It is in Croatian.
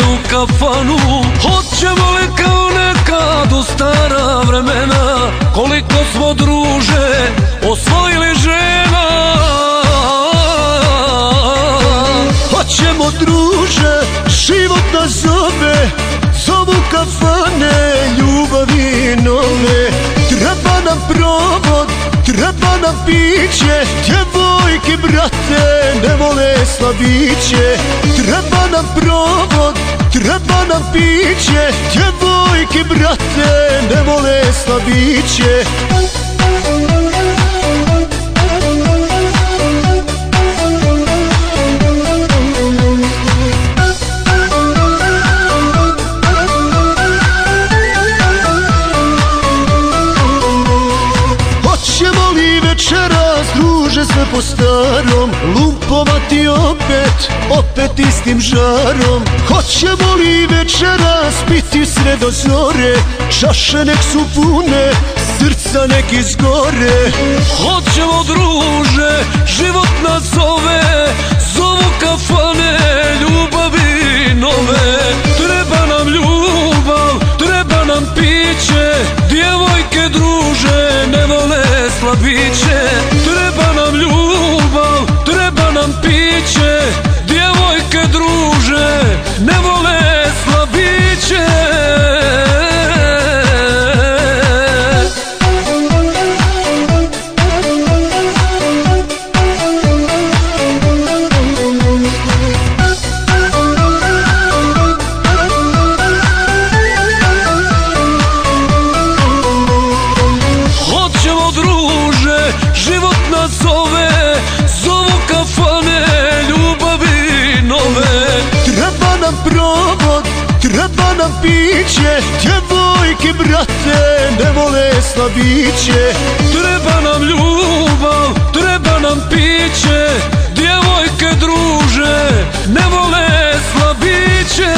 u kafanu. Hoćemo li kao nekad u stara vremena, koliko smo druže osvojili žena. Hoćemo druže, život nas zove, zovu kafane, ljubavi nove. Treba nam provod, treba nam piće, djevojke brate ne vole slabiće. Treba nam provod, treba nam piće, djevojke brate ne vole slabiće. Hoćemo li večeras, druže, sve po starom, lumpovati opet istim žarom? Hoćemo li večeras biti sve do zore, čaše nek su pune, srca nek izgore? Hoćemo druže, život nas zove, zovu kafane, ljubavi nove. Treba nam ljubav, treba nam piće, djevojke druže ne vole slabiće. Treba nam ljubav, treba nam piće, djevojke druže ne vole slabiće. Hoćemo druže, život nas zove, zovu kafane, ljubavi nove. Treba nam provod, treba nam piće, djevojke brate ne vole slabiće. Treba nam ljubav, treba nam piće, djevojke druže ne vole slabiće.